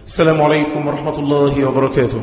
السلام عليكم ورحمة الله وبركاته.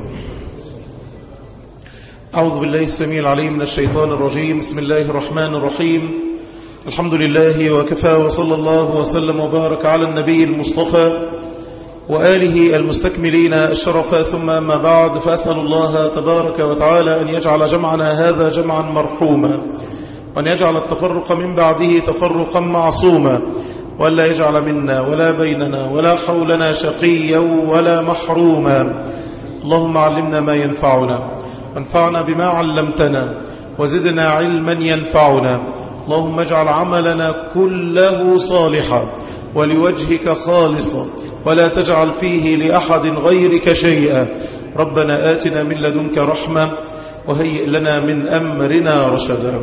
أعوذ بالله السميع العليم من الشيطان الرجيم. بسم الله الرحمن الرحيم. الحمد لله وكفى، وصلى الله وسلم وبارك على النبي المصطفى وآله المستكملين الشرفا، ثم أما بعد، فأسأل الله تبارك وتعالى أن يجعل جمعنا هذا جمعا مرحوما، وأن يجعل التفرق من بعده تفرقا معصوما، ولا يجعل منا ولا بيننا ولا حولنا شقيا ولا محروما. اللهم علمنا ما ينفعنا، وانفعنا بما علمتنا، وزدنا علما ينفعنا. اللهم اجعل عملنا كله صالحا ولوجهك خالصا، ولا تجعل فيه لأحد غيرك شيئا. ربنا آتنا من لدنك رحمة، وهيئ لنا من أمرنا رشدا.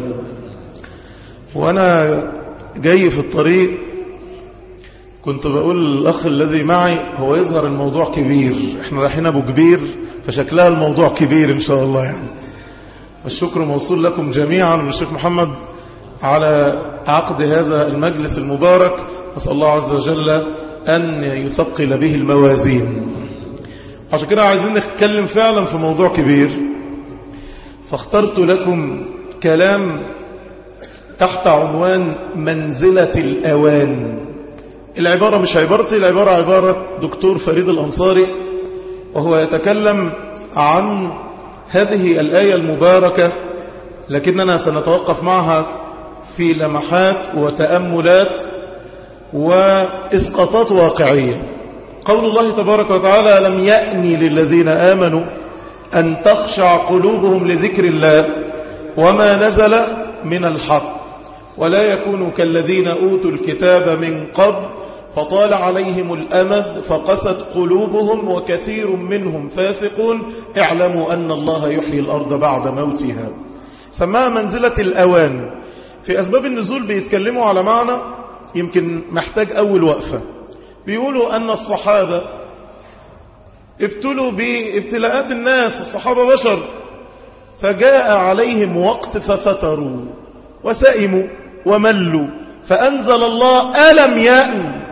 وأنا جاي في الطريق كنت بقول الأخ الذي معي، هو يظهر الموضوع كبير، احنا رايحين أبو كبير، فشكلها الموضوع كبير إن شاء الله يعني. والشكر موصول لكم جميعا والشيخ محمد على عقد هذا المجلس المبارك. نسأل الله عز وجل أن يثقل به الموازين. عشان كده عايزين نتكلم فعلا في موضوع كبير، فاخترت لكم كلام تحت عنوان منزلة الأوان. العبارة مش عبارتي، العبارة عبارة دكتور فريد الأنصاري، وهو يتكلم عن هذه الآية المباركة، لكننا سنتوقف معها في لمحات وتأملات وإسقاطات واقعية. قول الله تبارك وتعالى: لم يأني للذين آمنوا أن تخشع قلوبهم لذكر الله وما نزل من الحق، ولا يكونوا كالذين أوتوا الكتاب من قبل فطال عليهم الأمد فقست قلوبهم وكثير منهم فاسقون، اعلموا أن الله يحيي الأرض بعد موتها. سماها منزلة الأوان. في أسباب النزول بيتكلموا على معنى يمكن محتاج أول وقفة. بيقولوا أن الصحابة ابتلوا بابتلاءات الناس، الصحابة بشر، فجاء عليهم وقت ففتروا وسئموا وملوا، فأنزل الله: ألم يأن.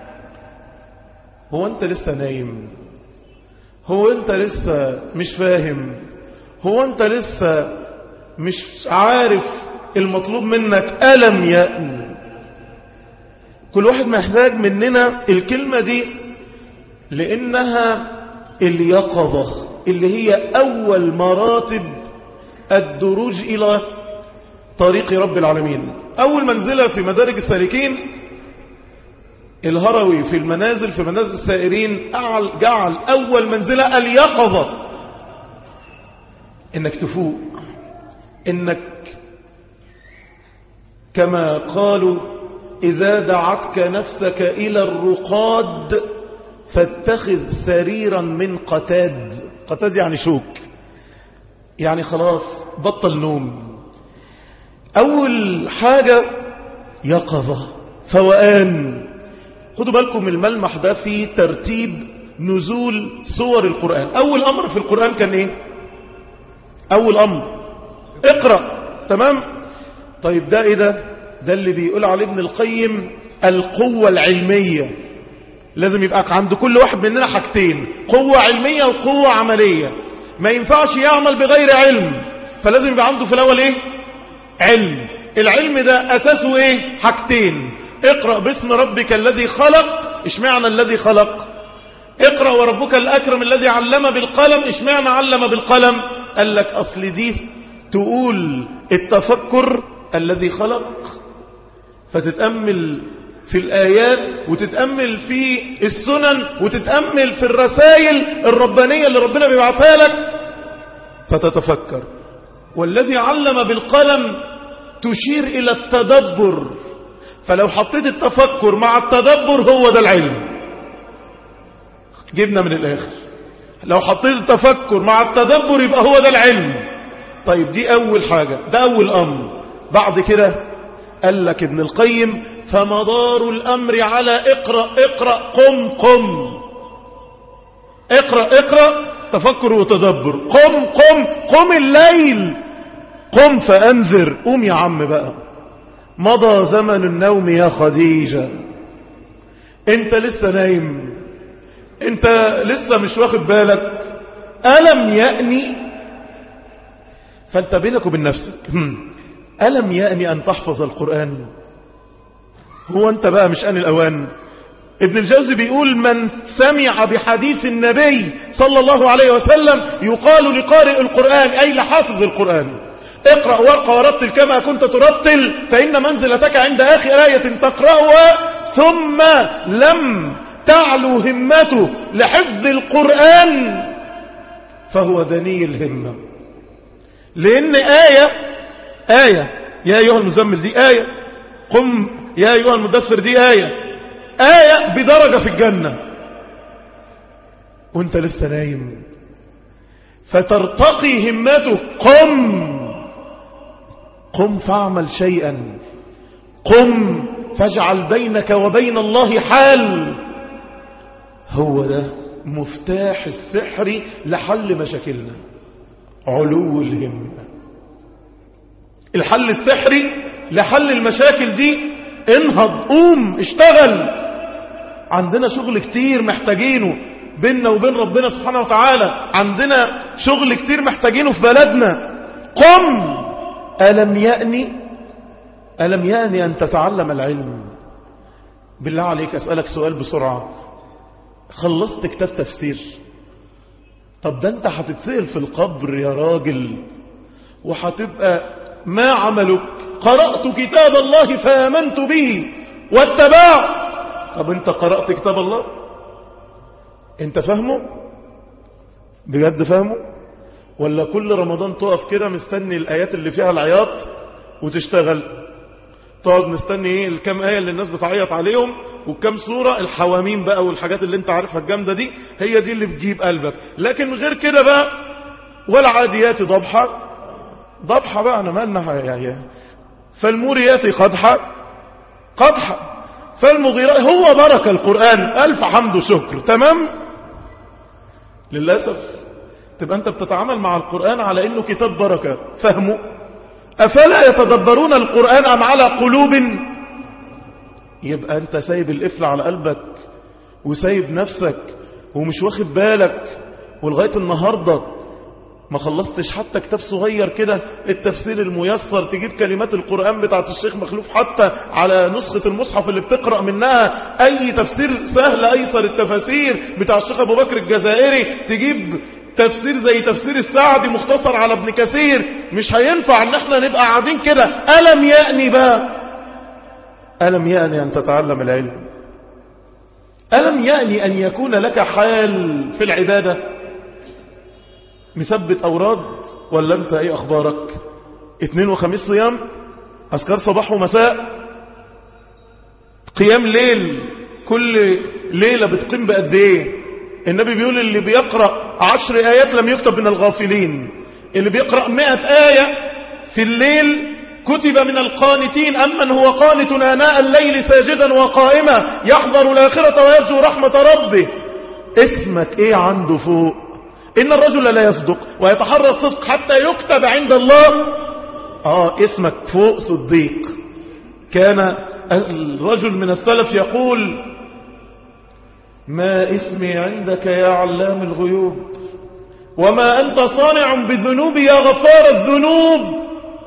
هو أنت لسه نايم؟ هو أنت لسه مش فاهم؟ هو أنت لسه مش عارف المطلوب منك؟ ألم يأن. كل واحد محتاج مننا الكلمة دي، لأنها اليقظة اللي هي أول مراتب الدروج إلى طريق رب العالمين. أول منزلة في مدارج السالكين، الهروي في المنازل في منازل السائرين جعل أول منزلة اليقظة، إنك تفوق، إنك كما قالوا: إذا دعتك نفسك إلى الرقاد فاتخذ سريرا من قتاد. قتاد يعني شوك، يعني خلاص بطل نوم. أول حاجة يقظة، فوقان. خدوا بالكم الملمح ده في ترتيب نزول سور القرآن. أول أمر في القرآن كان إيه؟ أول أمر اقرأ. تمام؟ طيب ده إيه ده اللي بيقول عليه ابن القيم القوة العلمية. لازم يبقى عند كل واحد مننا حاجتين: قوة علمية وقوة عملية. ما ينفعش يعمل بغير علم، فلازم يبقى عنده في الأول إيه؟ علم. العلم ده أساسه إيه؟ حاجتين: اقرأ باسم ربك الذي خلق. اشمعنى الذي خلق؟ اقرأ وربك الأكرم الذي علم بالقلم. اشمعنى علم بالقلم؟ قال لك أصل دي تقول التفكر الذي خلق، فتتأمل في الآيات وتتأمل في السنن وتتأمل في الرسائل الربانية اللي ربنا بيبعثها لك فتتفكر. والذي علم بالقلم تشير إلى التدبر، فلو حطيت التفكر مع التدبر هو ده العلم. جبنا من الآخر، لو حطيت التفكر مع التدبر يبقى هو ده العلم. طيب دي أول حاجة، ده أول أمر. بعد كده قال لك ابن القيم: فمدار الأمر على اقرأ اقرأ قم قم. اقرأ اقرأ تفكر وتدبر. قم قم قم الليل، قم فأنذر. قوم يا عم بقى، مضى زمن النوم يا خديجة. انت لسه نايم، انت لسه مش واخد بالك. ألم يأني، فانت بينك وبين نفسك ألم يأني أن تحفظ القرآن؟ هو انت بقى مش آن الأوان؟ ابن الجوزي بيقول من سمع بحديث النبي صلى الله عليه وسلم يقال لقارئ القرآن أي لحافظ القرآن اقرأ وارقى ورتل كما كنت ترتل فإن منزلتك عند آخر آية تقرأها. ثم لم تعلو همته لحفظ القرآن فهو دني الهمة. لأن آية يا أيها المزمل دي آية، قم يا أيها المدثر دي آية بدرجة في الجنة وانت لسه نايم، فترتقي همته. قم فاعمل شيئا، قم فاجعل بينك وبين الله حال. هو ده مفتاح السحر لحل مشاكلنا، علو الهمة. الحل السحري لحل المشاكل دي، انهض، قوم، اشتغل. عندنا شغل كتير محتاجينه بيننا وبين ربنا سبحانه وتعالى، عندنا شغل كتير محتاجينه في بلدنا. قم. ألم يأني أن تتعلم العلم؟ بالله عليك أسألك سؤال بسرعة، خلصت كتاب تفسير؟ طب ده انت هتتسأل في القبر يا راجل، وهتبقى ما عملك؟ قرأت كتاب الله فآمنت به واتبعت. طب انت قرأت كتاب الله؟ انت فاهمه بجد؟ فاهمه؟ ولا كل رمضان تقف كده مستني الآيات اللي فيها العياط وتشتغل؟ تقعد مستني ايه؟ الكام آية اللي الناس بتعيط عليهم وكم سورة الحواميم بقى والحاجات اللي انت عارفها الجامدة دي، هي دي اللي بتجيب قلبك. لكن غير كده بقى، والعاديات ضبحة بقى انا مالنا يعني، فالموريات قدحة فالمغيرات. هو بركة القرآن، ألف حمد وشكر، تمام. للأسف تبقى أنت بتتعامل مع القرآن على أنه كتاب بركة، فهمه. أفلا يتدبرون القرآن أم على قلوب؟ يبقى أنت سايب القفل على قلبك وسايب نفسك ومش واخد بالك، ولغاية النهاردة ما خلصتش حتى كتاب صغير كده التفسير الميسر، تجيب كلمات القرآن بتاعت الشيخ مخلوف حتى على نسخة المصحف اللي بتقرأ منها، أي تفسير سهل أيسر التفاسير بتاع الشيخ أبو بكر الجزائري، تجيب تفسير زي تفسير السعدي مختصر على ابن كثير. مش هينفع ان احنا نبقى قاعدين كده. ألم يأني بقى، ألم يأني أن تتعلم العلم؟ ألم يأني أن يكون لك حال في العبادة؟ مثبت أوراد ولا أنت إيه أخبارك؟ 2 وخميس صيام، أذكار صباح ومساء، قيام ليل، كل ليلة بتقيم بقد إيه؟ النبي بيقول اللي بيقرأ 10 آيات لم يكتب من الغافلين، اللي بيقرأ 100 آية في الليل كتب من القانتين. أمن هو قانت آناء الليل ساجدا وقائما يحضر الآخرة ويرجو رحمة ربه. اسمك إيه عنده فوق؟ إن الرجل لا يصدق ويتحرى الصدق حتى يكتب عند الله. اسمك فوق صديق. كان الرجل من السلف يقول ما اسمي عندك يا علام الغيوب وما أنت صانع بذنوب يا غفار الذنوب.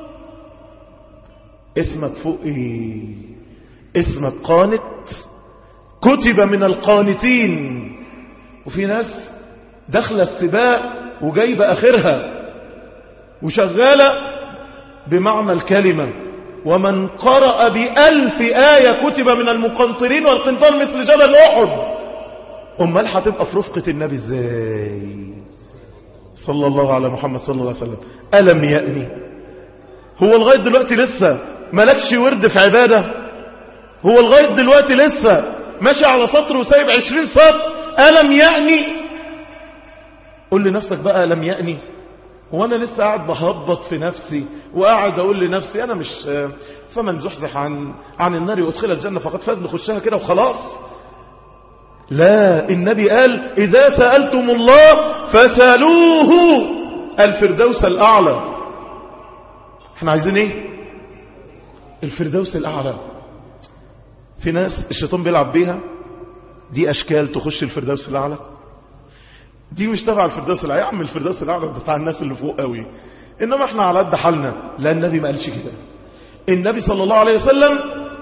اسمك فوق إيه؟ اسمك قانت، كتب من القانتين. وفي ناس داخله السباق وجايبه اخرها وشغاله بمعنى الكلمه. ومن قرأ ب1000 آية كتب من المقنطرين، والقنطار مثل جبل أحد. امال هتبقى في رفقة النبي ازاي صلى الله على محمد صلى الله عليه وسلم؟ ألم يأني؟ هو لغاية دلوقتي لسه ملكش ورد في عبادة؟ هو لغاية دلوقتي لسه ماشي على سطر وسايب 20 سطر؟ ألم يأني؟ قول لنفسك بقى ألم يأني. هو أنا لسه قاعد بهبط في نفسي وقاعد أقول لنفسي أنا مش فمن زحزح عن النار وادخل الجنة فقد فاز، نخشها كده وخلاص؟ لا، النبي قال إذا سألتم الله فسألوه الفردوس الأعلى. احنا عايزين ايه؟ الفردوس الأعلى. في ناس الشيطان بيلعب بيها دي أشكال تخش الفردوس الأعلى؟ دي مش تبع الفردوس الأعلى. يا عم الفردوس الأعلى بتاع الناس اللي فوق قوي، إنما احنا على قد حالنا. لا، النبي ما قالش كده. النبي صلى الله عليه وسلم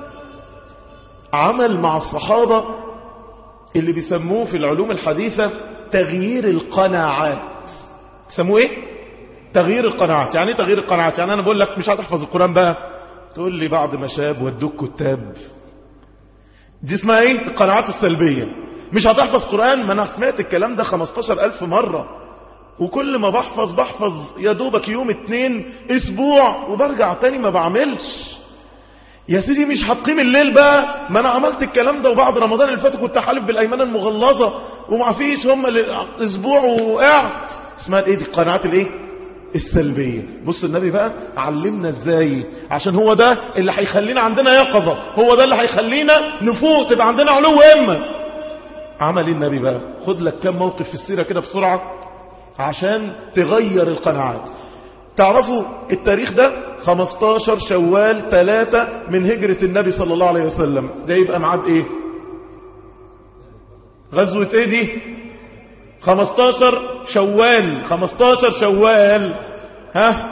عمل مع الصحابة اللي بيسموه في العلوم الحديثة تغيير القناعات. بيسموه ايه؟ تغيير القناعات. يعني ايه تغيير القناعات؟ يعني انا بقول لك مش هتحفظ القرآن بقى، تقول لي بعد ما شاب ودوك كتاب. دي اسمها ايه؟ القناعات السلبية. مش هتحفظ قرآن. ما انا سمعت الكلام ده 15,000 مرة، وكل ما بحفظ يا دوبك يوم 2 اسبوع وبرجع تاني ما بعملش. يا سيدي مش هتقيم الليل بقى، ما انا عملت الكلام ده وبعد رمضان اللي فات كنت حالف بالايمان المغلظة وما فيش، هم اسبوع وقعت. اسمها ايه دي؟ القناعات الايه؟ السلبية. بص النبي بقى علمنا ازاي، عشان هو ده اللي هيخلينا عندنا يقظة، هو ده اللي هيخلينا نفوق، تبقى عندنا علو همة. عمل ايه النبي بقى؟ خد لك كم موقف في السيرة كده بسرعة عشان تغير القناعات. تعرفوا التاريخ ده 15 شوال 3 من هجرة النبي صلى الله عليه وسلم. ده يبقى معاد ايه؟ غزوة ايه دي؟ 15 شوال. 15 شوال. ها؟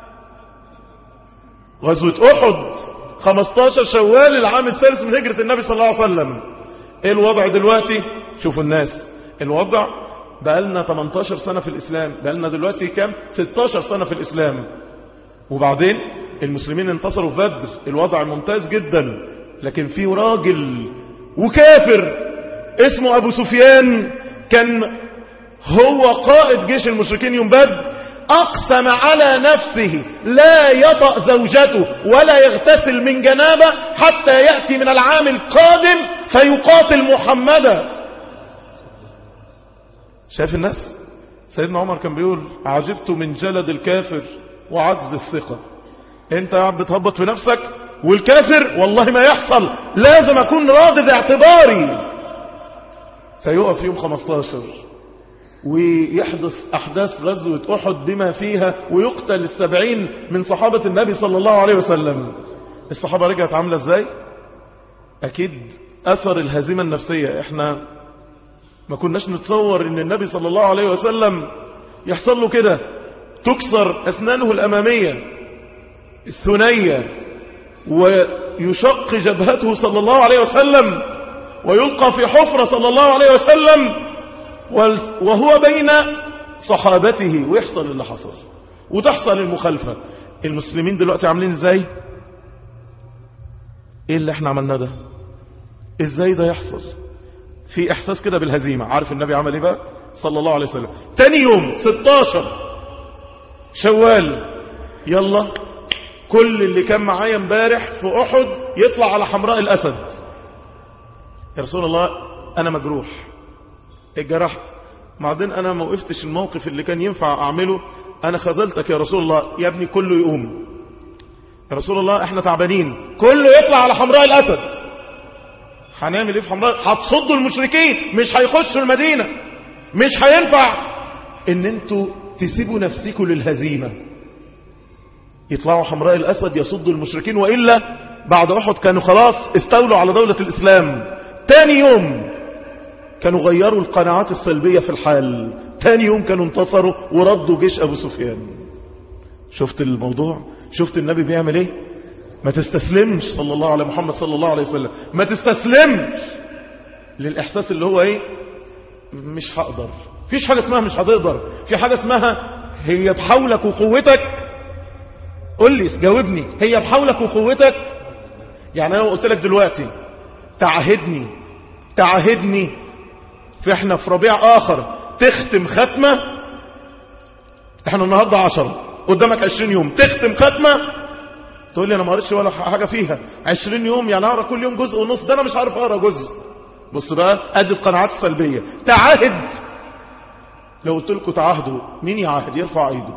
غزوة احد 15 شوال العام الثالث من هجرة النبي صلى الله عليه وسلم. ايه الوضع دلوقتي؟ شوفوا الناس، الوضع بقالنا 18 سنة في الإسلام، بقالنا دلوقتي كام؟ 16 سنة في الإسلام. وبعدين المسلمين انتصروا في بدر، الوضع ممتاز جدا. لكن في راجل وكافر اسمه أبو سفيان، كان هو قائد جيش المشركين يوم بدر، أقسم على نفسه لا يطأ زوجته ولا يغتسل من جنابه حتى يأتي من العام القادم فيقاتل محمدا. شايف الناس؟ سيدنا عمر كان بيقول عجبت من جلد الكافر وعجز الثقة. انت يا عم بتهبط في نفسك، والكافر والله ما يحصل، لازم اكون راضي اعتباري. فيقف يوم 15 ويحدث احداث غزوة احد بما فيها، ويقتل 70 من صحابة النبي صلى الله عليه وسلم. الصحابة رجعت عاملة ازاي؟ اكيد اثر الهزيمة النفسية. احنا ما كناش نتصور ان النبي صلى الله عليه وسلم يحصل له كده، تكسر اسنانه الامامية الثنية ويشق جبهته صلى الله عليه وسلم ويلقى في حفرة صلى الله عليه وسلم وهو بين صحابته، ويحصل اللي حصل وتحصل المخالفة. المسلمين دلوقتي عاملين ازاي؟ ايه اللي احنا عملناه ده؟ ازاي ده يحصل؟ في احساس كده بالهزيمة. عارف النبي عمل ايه بقى صلى الله عليه وسلم؟ تاني يوم 16 شوال، يلا كل اللي كان معايا امبارح في احد يطلع على حمراء الاسد. يا رسول الله انا مجروح، اتجرحت، بعدين انا ما وقفتش الموقف اللي كان ينفع اعمله، انا خذلتك يا رسول الله. يا ابني كله يقوم. يا رسول الله احنا تعبانين، كله يطلع على حمراء الاسد. هنعمل ايه في حمراء؟ هتصدوا المشركين، مش هيخشوا المدينة، مش هينفع ان انتوا تسيبوا نفسكم للهزيمة. يطلعوا حمراء الاسد يصدوا المشركين، وإلا بعد احد كانوا خلاص استولوا على دولة الاسلام. تاني يوم كانوا غيروا القناعات السلبية في الحال، تاني يوم كانوا انتصروا وردوا جيش ابو سفيان. شفت الموضوع؟ شفت النبي بيعمل ايه؟ ما تستسلمش صلى الله على محمد صلى الله عليه وسلم، ما تستسلمش للإحساس اللي هو ايه؟ مش هقدر. فيش حاجة اسمها مش هتقدر، في حاجة اسمها هي بحولك وقوتك. قل لي جاوبني، هي بحولك وقوتك. يعني انا قلت لك دلوقتي تعاهدني احنا في ربيع اخر تختم ختمة، احنا النهاردة 10 قدامك 20 يوم تختم ختمة، تقول لي انا ما قريتش ولا حاجة فيها. 20 يوم يعني اقرا كل يوم جزء ونص، ده انا مش عارف اقرا جزء. بص بقى ادي القناعات السلبية. تعاهد، لو قلت لكم تعاهدوا، مين يعاهد؟ يرفع ايده.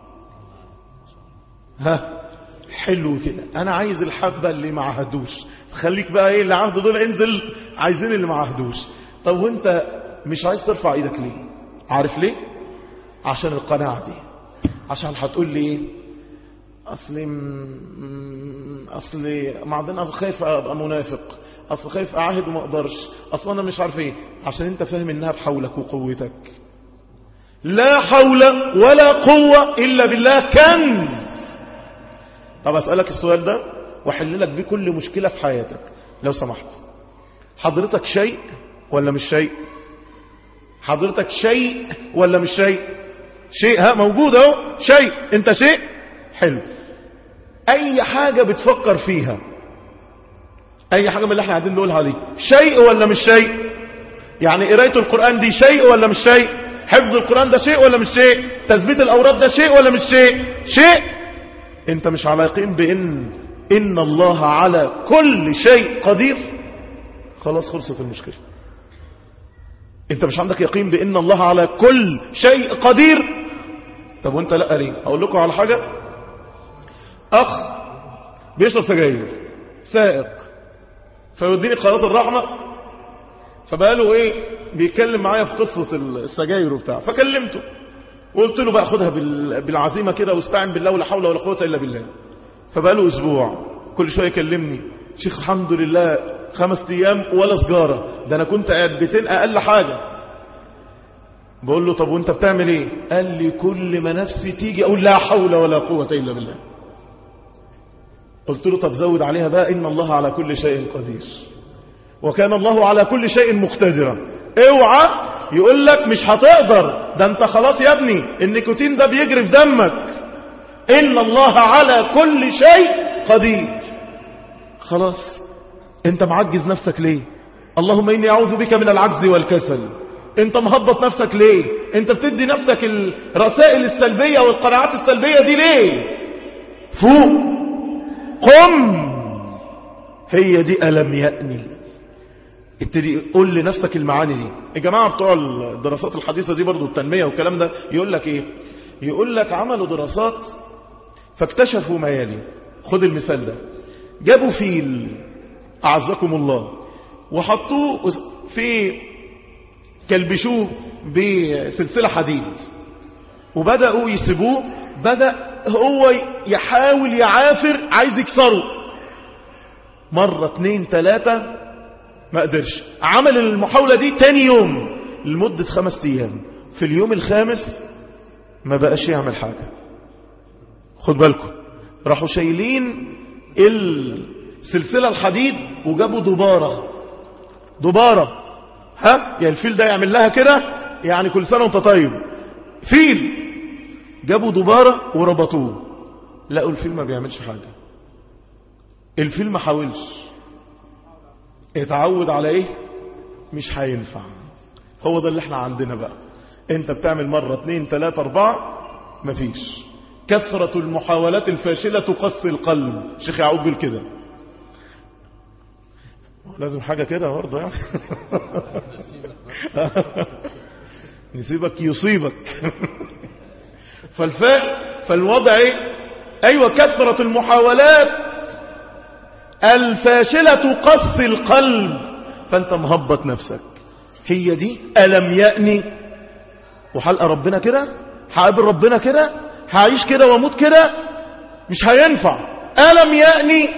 ها حلو كده، انا عايز الحبة اللي ما عهدوش. خليك بقى ايه اللي عهدوا دول انزل، عايزين اللي ما عهدوش. طب وانت مش عايز ترفع ايدك ليه؟ عارف ليه؟ عشان القناعة دي. عشان هتقول لي ايه؟ أصلي بعدين خايف أبقى منافق، أصل خايف أعاهد وما أقدرش، أصل أنا مش عارف إيه. عشان أنت فاهم إنها بحولك وقوتك. لا حول ولا قوة إلا بالله كنز. طب أسألك السؤال ده وحل لك بيه كل مشكلة في حياتك لو سمحت. حضرتك شيء ولا مش شيء؟ حضرتك شيء ولا مش شيء؟ شيء، ها موجود اهو، شيء. انت شيء حلو. اي حاجة بتفكر فيها، اي حاجة من اللي احنا قاعدين نقولها دي شيء ولا مش شيء؟ يعني قراية القرآن دي شيء ولا مش شيء؟ حفظ القرآن ده شيء ولا مش شيء؟ تثبيت الأوراد ده شيء ولا مش شيء؟ شيء. انت مش على يقين إن الله على كل شيء قدير؟ خلاص خلصت المشكلة. انت مش عندك يقين بإن الله على كل شيء قدير؟ طب وانت لا ليه؟ اقول لكم على حاجة. اخ بيشرب سجاير، سائق، فيوديني قناة الرحمة، فبقاله ايه بيتكلم معايا في قصة السجاير وبتاع، فكلمته وقلت له بقى خدها بالعزيمة كده واستعن بالله ولا حول ولا قوة الا بالله. فبقاله اسبوع كل شوية يكلمني، شيخ الحمد لله 5 ايام ولا سجارة، ده انا كنت قاعد 200 اقل حاجة. بقول له طب وانت بتعمل ايه؟ قال لي كل ما نفسي تيجي اقول لا حول ولا قوة الا بالله. قلت له طب زود عليها بقى إن الله على كل شيء قدير وكان الله على كل شيء مقتدرا. اوعى يقول لك مش هتقدر، ده انت خلاص يا ابني النيكوتين ده بيجري في دمك. إن الله على كل شيء قدير. خلاص انت معجز نفسك ليه؟ اللهم إني أعوذ بك من العجز والكسل. انت مهبط نفسك ليه؟ انت بتدي نفسك الرسائل السلبية والقناعات السلبية دي ليه؟ فوق، قم. هي دي ألم يأني. ابتدي قول لنفسك المعاني دي. الجماعة بتوع الدراسات الحديثة دي برضو التنمية والكلام ده يقول لك ايه؟ يقول لك عملوا دراسات فاكتشفوا ما يلي. خد المثال ده. جابوا فيل أعزكم الله وحطوه في كلبشوه بسلسلة حديد وبدأوا يسيبوه. بدأ هو يحاول يعافر عايز يكسره مرة 2 3 ما قدرش. عمل المحاولة دي تاني يوم لمدة 5 ايام. في اليوم الخامس ما بقاش يعمل حاجة. خد بالكم، راحوا شايلين السلسلة الحديد وجابوا دبارة ها يعني الفيل ده يعمل لها كده يعني كل سنة وانت طيب. فيل جابوا دبارة وربطوه، لقوا الفيل ما بيعملش حاجة. الفيل ما حاولش، اتعود على ايه؟ مش هينفع. هو ده اللي احنا عندنا بقى. انت بتعمل مرة 2 3 4 مفيش. كثرة المحاولات الفاشلة تقسي القلب. شيخ يعقوب بيقول كده. لازم حاجة كده برضه يعني. نسيبك يصيبك. فالوضع ايه؟ ايوه كثرة المحاولات الفاشلة تقسي القلب. فانت مهبط نفسك. هي دي ألم يأني. وحلقة ربنا كده، هقابل ربنا كده، هعيش كده واموت كده، مش هينفع. ألم يأني.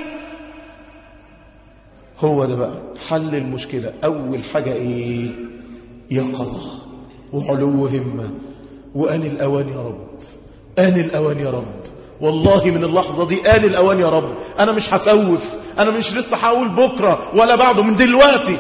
هو ده بقى حل المشكلة. أول حاجة إيه؟ يقظة وعلو همة وآن الأوان يا رب. آن الأوان يا رب. والله من اللحظة دي آن الأوان يا رب. أنا مش هسوف، أنا مش لسه هقول بكرة ولا بعده، من دلوقتي.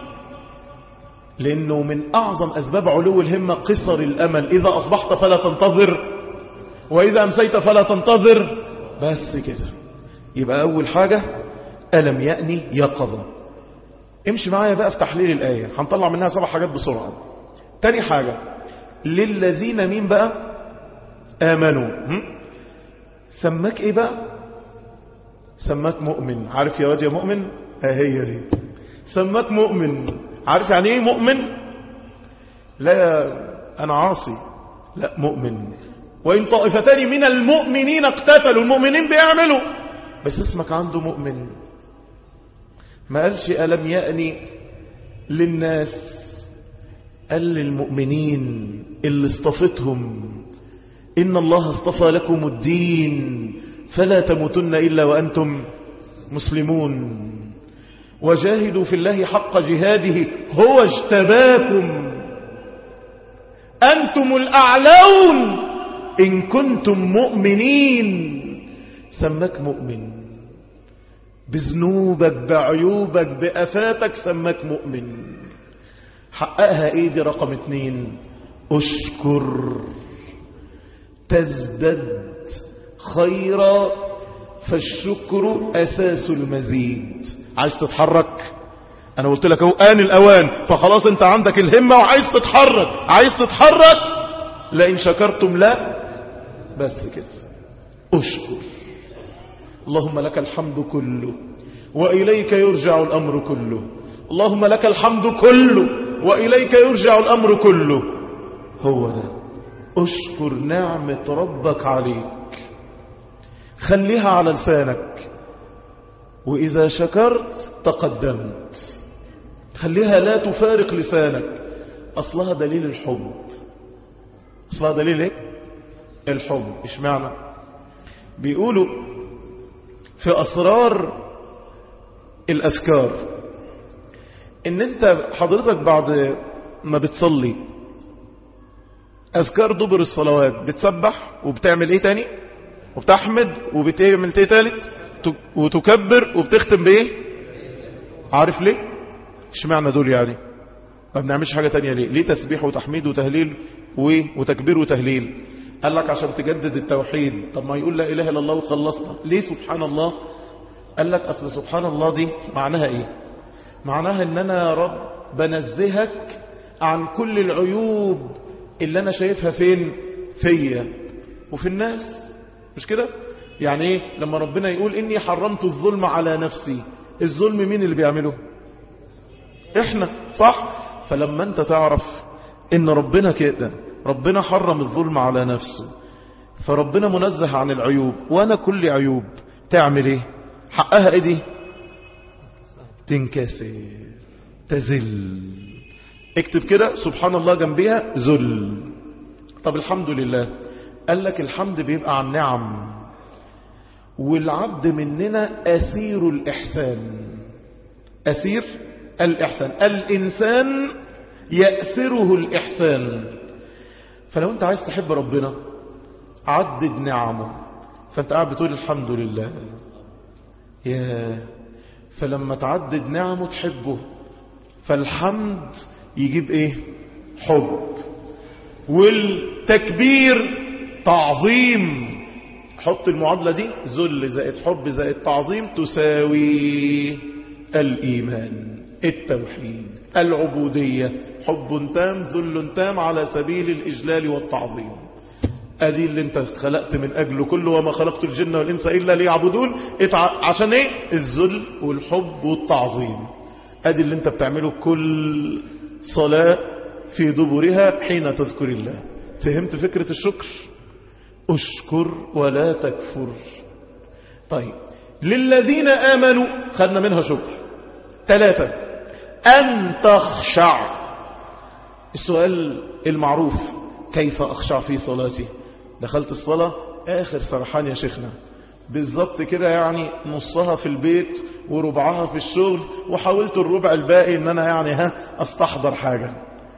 لأنه من أعظم أسباب علو الهمة قصر الأمل. إذا أصبحت فلا تنتظر وإذا أمسيت فلا تنتظر. بس كده. يبقى أول حاجة ألم يأني يقظة. امشي معايا بقى في تحليل الآية، هنطلع منها 7 حاجات بسرعة. تاني حاجة للذين مين بقى آمنوا. سماك ايه بقى؟ سماك مؤمن. عارف يا واد يا مؤمن؟ هي دي. سماك مؤمن. عارف يعني ايه مؤمن؟ لا انا عاصي، لا مؤمن. وإن طائفتان من المؤمنين اقتتلوا. المؤمنين بيعملوا، بس اسمك عنده مؤمن. ما قالش ألم يأني للناس، قال للمؤمنين اللي اصطفتهم. إن الله اصطفى لكم الدين فلا تموتن إلا وأنتم مسلمون وجاهدوا في الله حق جهاده هو اجتباكم أنتم الأعلون إن كنتم مؤمنين. سماك مؤمن بذنوبك بعيوبك بأفاتك، سماك مؤمن. حققها ايه دي؟ رقم 2 اشكر تزدد خيرا فالشكر أساس المزيد. عايز تتحرك؟ أنا قلت لك اهو آن الأوان، فخلاص أنت عندك الهمة وعايز تتحرك. عايز تتحرك؟ لئن شكرتم لا، بس كده اشكر. اللهم لك الحمد كله وإليك يرجع الأمر كله. اللهم لك الحمد كله وإليك يرجع الأمر كله. هو ده اشكر نعمة ربك عليك، خليها على لسانك، وإذا شكرت تقدمت. خليها لا تفارق لسانك. أصلها دليل الحب. أصلها دليل ايه؟ الحب. إيش معنى؟ بيقولوا في أسرار الأذكار إن أنت حضرتك بعد ما بتصلي أذكار دبر الصلوات بتسبح وبتعمل إيه تاني؟ وبتحمد وبتعمل إيه تالت؟ وتكبر وبتختم بإيه؟ عارف ليه؟ إيش معنى دول يعني؟ ما بنعملش حاجة تانية ليه؟ ليه تسبيح وتحميد وتهليل وتكبير وتهليل؟ قال لك عشان تجدد التوحيد. طب ما يقول لا إله إلا الله وخلصنا. ليه سبحان الله؟ قال لك أصل سبحان الله دي معناها إيه؟ معناها إن أنا يا رب بنزهك عن كل العيوب اللي أنا شايفها فين؟ فيا وفي الناس. مش كده؟ يعني إيه لما ربنا يقول إني حرمت الظلم على نفسي؟ الظلم مين اللي بيعمله؟ إحنا، صح؟ فلما أنت تعرف إن ربنا كده، ربنا حرم الظلم على نفسه، فربنا منزه عن العيوب وأنا كل عيوب، تعمل إيه؟ حقها إيه دي؟ تنكسر، تزل. اكتب كده سبحان الله جنبيها ذل. طب الحمد لله، قال لك الحمد بيبقى عن نعم، والعبد مننا أسير الإحسان. أسير الإحسان، الإنسان يأسره الإحسان. فلو أنت عايز تحب ربنا عدد نعمه، فأنت قاعد بتقول الحمد لله. فلما تعدد نعمه تحبه، فالحمد يجيب ايه؟ حب. والتكبير تعظيم. حط المعادلة دي، ذل زائد حب زائد تعظيم تساوي الإيمان، التوحيد، العبودية. حب تام ذل تام على سبيل الإجلال والتعظيم. ادي اللي انت خلقت من اجله كله، وما خلقت الجن والانس الا ليعبدون. عشان ايه؟ الذل والحب والتعظيم. ادي اللي انت بتعمله كل صلاة في دبرها حين تذكر الله. فهمت فكرة الشكر؟ اشكر ولا تكفر. طيب للذين آمنوا خدنا منها شكر. 3 أن تخشع. السؤال المعروف، كيف أخشع في صلاتي؟ دخلت الصلاة آخر سرحان يا شيخنا، بالضبط كده، يعني نصها في البيت وربعها في الشغل، وحاولت الربع الباقي ان انا يعني استحضر حاجة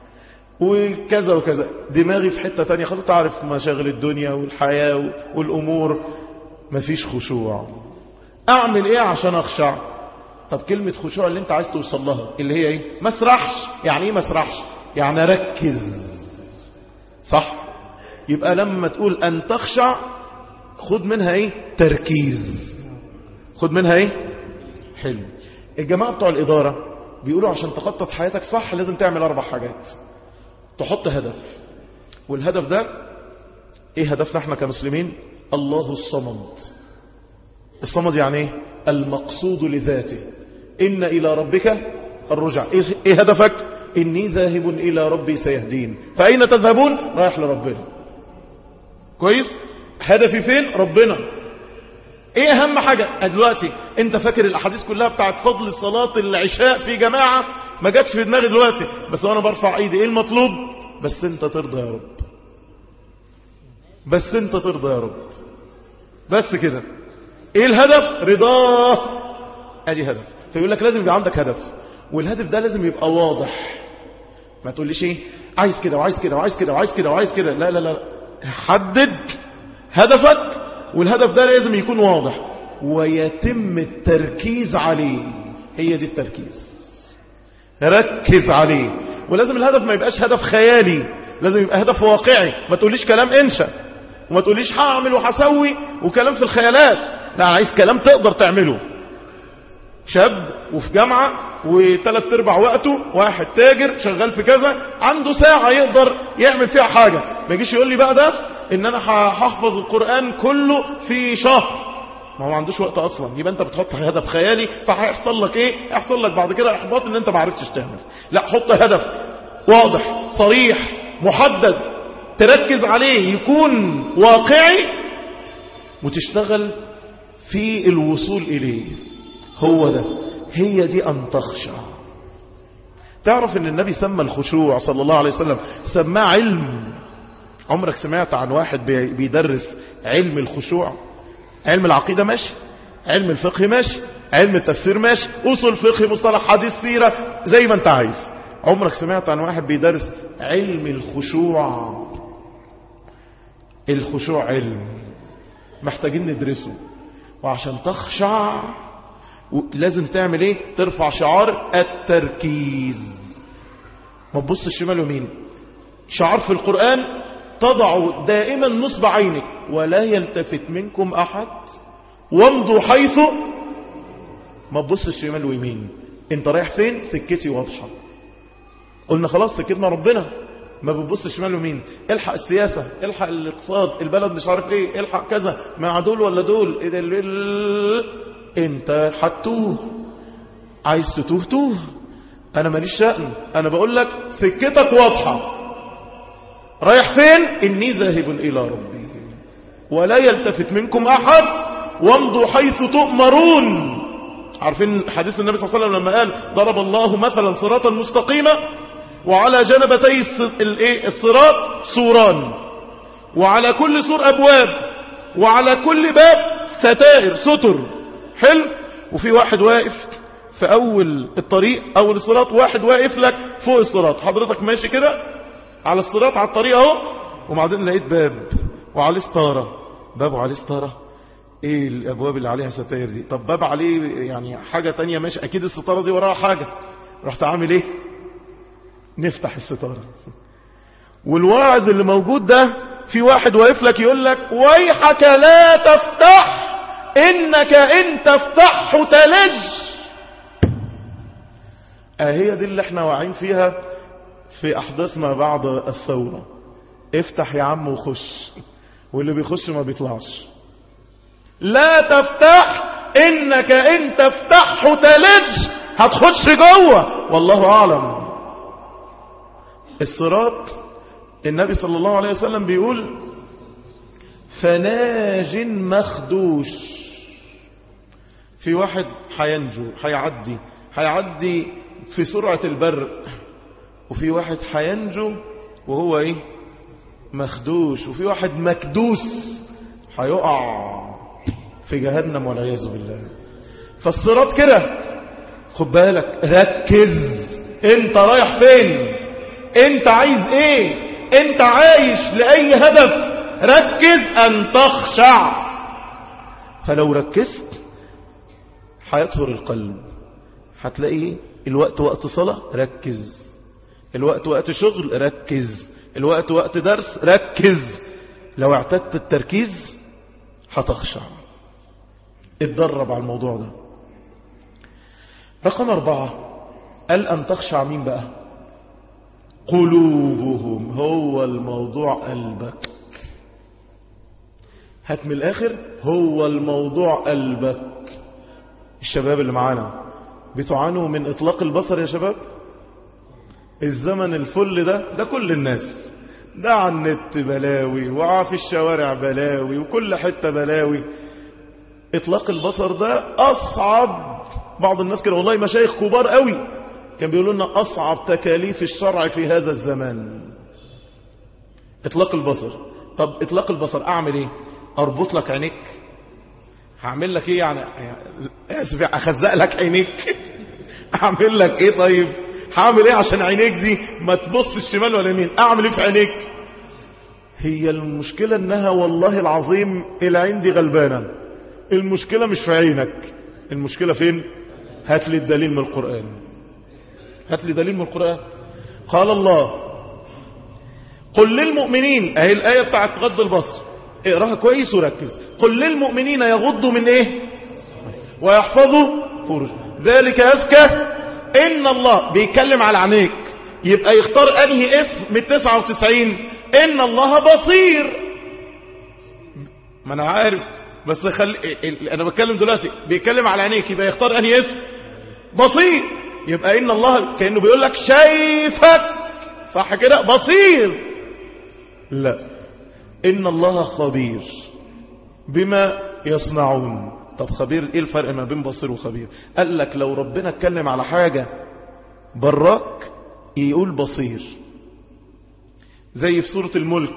وكذا وكذا. دماغي في حتة تانية خلاص، تعرف مشاغل الدنيا والحياة والأمور، مفيش خشوع. اعمل ايه عشان اخشع؟ طب كلمة خشوع اللي انت عايز توصل لها اللي هي ايه؟ ما اسرحش. يعني ايه ما اسرحش؟ يعني ركز، صح؟ يبقى لما تقول أن تخشع خد منها ايه؟ تركيز. خد منها ايه؟ حلو. الجماعة بتوع الإدارة بيقولوا عشان تخطط حياتك صح لازم تعمل 4 حاجات. تحط هدف، والهدف ده ايه هدفنا احنا كمسلمين؟ الله الصمد. الصمد يعني ايه؟ المقصود لذاته. إن إلى ربك الرجع. ايه هدفك؟ إني ذاهب إلى ربي سيهدين. فأين تذهبون؟ رايح لربنا. كويس؟ هدفي فين؟ ربنا. ايه اهم حاجة دلوقتي؟ انت فاكر الاحاديث كلها بتاعت فضل صلاة العشاء في جماعة؟ ما جاتش في دماغي دلوقتي، بس وانا برفع ايدي ايه المطلوب؟ بس انت ترضى يا رب. بس انت ترضى يا رب. بس كده. ايه الهدف؟ رضاه. ادي هدف. فيقول لك لازم يبقى عندك هدف، والهدف ده لازم يبقى واضح. ما تقوليش ايه عايز كده وعايز كده وعايز كده وعايز كده وعايز كده، لا لا لا، حدد هدفك، والهدف ده لازم يكون واضح ويتم التركيز عليه. هي دي التركيز، ركز عليه. ولازم الهدف ما يبقاش هدف خيالي، لازم يبقى هدف واقعي. ما تقوليش كلام انشا، وما تقوليش هعمل وهسوي وكلام في الخيالات. لا، انا عايز كلام تقدر تعمله. شاب وفي جامعة وثلاث ارباع وقته، واحد تاجر شغال في كذا، عنده ساعة يقدر يعمل فيها حاجة. ما يجيش يقول لي بقى ده ان انا هحفظ القرآن كله في شهر، ما هو ما عندوش وقت اصلا. يبقى انت بتحط هدف خيالي، فهيحصل لك ايه؟ هيحصل لك بعد كده احباط ان انت ما عرفتش تعمل. لا، حط هدف واضح صريح محدد تركز عليه، يكون واقعي، وتشتغل في الوصول اليه. هو ده، هي دي أن تخشع. تعرف ان النبي سمى الخشوع صلى الله عليه وسلم سماه علم. عمرك سمعت عن واحد بيدرس علم الخشوع؟ علم العقيدة ماشي، علم الفقه ماشي، علم التفسير ماشي، أصول فقه، مصطلح حديث، سيرة، زي ما انت عايز. عمرك سمعت عن واحد بيدرس علم الخشوع؟ الخشوع علم محتاجين ندرسه. وعشان تخشع لازم تعمل ايه؟ ترفع شعار التركيز. ما تبص الشمال ويمين. شعار في القرآن: تضع دائما نصب عينك ولا يلتفت منكم احد وامضوا حيث. ما تبص الشمال ويمين. انت رايح فين؟ سكتي واضحة. قلنا خلاص سكتنا ربنا. ما بتبص شمال ويمين. الحق السياسة، الحق الاقتصاد، البلد مش عارف ايه، الحق كذا، مع دول ولا دول. انت هتوه. عايز تتوه توه، انا ماليش شأن. انا بقول لك سكتك واضحة. رايح فين؟ اني ذاهب الى ربي ولا يلتفت منكم احد وامضوا حيث تؤمرون. عارفين حديث النبي صلى الله عليه وسلم لما قال: ضرب الله مثلا صراطا مستقيما وعلى جنبتي الصراط سوران وعلى كل سور ابواب وعلى كل باب ستائر ستر. حلو. وفي واحد واقف في اول الطريق، اول الصراط، واحد واقف لك فوق الصراط. حضرتك ماشي كده على الصراط على الطريق اهو، وبعدين لقيت باب وعليه ستاره. باب وعليه ستاره؟ ايه الابواب اللي عليها ستائر دي؟ طب باب عليه يعني حاجة تانية ماشي، اكيد الستاره دي وراها حاجة. رحت عامل ايه؟ نفتح الستاره. والواعظ اللي موجود ده في واحد واقف لك يقول لك: ويحك لا تفتح انك ان تفتحه تلج. هي دي اللي احنا واعين فيها في احداث ما بعد الثورة. افتح يا عم وخش، واللي بيخش ما بيطلعش. لا تفتح انك ان تفتحه تلج، هتخش جوه والله اعلم. الصراط النبي صلى الله عليه وسلم بيقول: فناج مخدوش. في واحد هينجو، هيعدي في سرعة البرق، وفي واحد هينجو وهو ايه؟ مخدوش. وفي واحد مكدوس هيقع في جهنم والعياذ بالله. فالصراط كده، خد بالك، ركز. انت رايح فين؟ انت عايز ايه؟ انت عايش لأي هدف؟ ركز أن تخشع. فلو ركزت هيطهر القلب. هتلاقي الوقت وقت صلاة، ركز. الوقت وقت شغل، ركز. الوقت وقت درس، ركز. لو اعتدت التركيز هتخشع. اتدرب على الموضوع ده. رقم 4: قال أن تخشع مين بقى؟ قلوبهم. هو الموضوع قلبك. هات من الآخر، هو الموضوع قلبك. الشباب اللي معانا بتعانوا من إطلاق البصر يا شباب. الزمن الفل ده كل الناس، ده على النت بلاوي، وفي الشوارع بلاوي، وكل حتة بلاوي. إطلاق البصر ده أصعب. بعض الناس كده والله مشايخ كبار قوي كان بيقولوا لنا أصعب تكاليف الشرع في هذا الزمان إطلاق البصر. طب إطلاق البصر أعمل إيه؟ أربط لك عينيك، هعمل لك ايه يعني اسف اخزق لك عينيك اعمل لك ايه طيب هعمل ايه عشان عينيك دي ما تبص الشمال ولا يمين اعمل ايه في عينيك هي المشكلة انها والله العظيم العين دي غلبانة المشكلة مش في عينك المشكلة فين هات لي الدليل من القرآن هات لي دليل من القرآن قال الله قل للمؤمنين اهي الآية بتاعت غض البصر اقراها كويس وركز قل للمؤمنين يغضوا من ايه ويحفظوا فروج ذلك أزكى ان الله بيتكلم على عينيك يبقى يختار انهي اسم من 99 ان الله بصير ما انا عارف بس انا بتكلم دلوقتي بيتكلم على عينيك يبقى يختار انهي اسم بصير يبقى ان الله كأنه بيقول لك شايفك صح كده بصير لا ان الله خبير بما يصنعون طب خبير ايه الفرق ما بين بصير وخبير قال لك لو ربنا اتكلم على حاجة براك يقول بصير زي في سورة الملك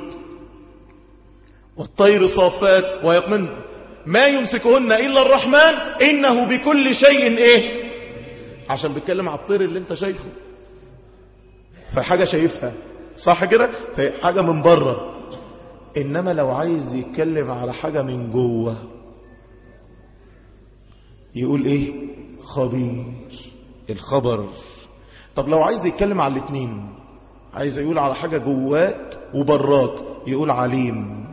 والطير صافات ويقمن ما يمسكهن إلا الرحمن إنه بكل شيء إيه عشان بيتكلم على الطير اللي انت شايفه فحاجة شايفها صح كده حاجة من بره إنما لو عايز يتكلم على حاجة من جوه يقول إيه خبير الخبر طب لو عايز يتكلم على الاثنين عايز يقول على حاجة جواك وبراك يقول عليم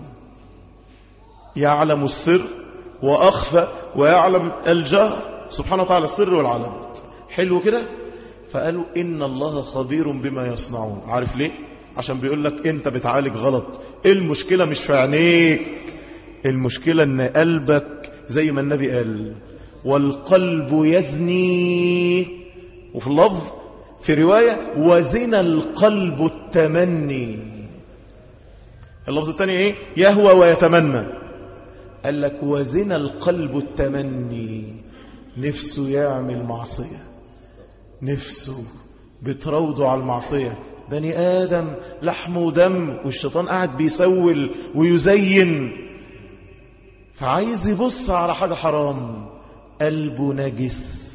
يعلم السر وأخفى ويعلم الجهر سبحانه وتعالى السر والعلم حلو كده فقالوا إن الله خبير بما يصنعون عارف ليه عشان بيقول لك انت بتعالج غلط المشكلة مش في عينيك المشكلة ان قلبك زي ما النبي قال والقلب يزني وفي اللفظ في رواية وزن القلب التمني اللفظ الثاني ايه يهوى ويتمنى قال لك وزن القلب التمني نفسه يعمل معصية نفسه بتروضه على المعصية بني آدم لحم ودم والشيطان قاعد بيسول ويزين فعايز يبص على حاجة حرام قلبه نجس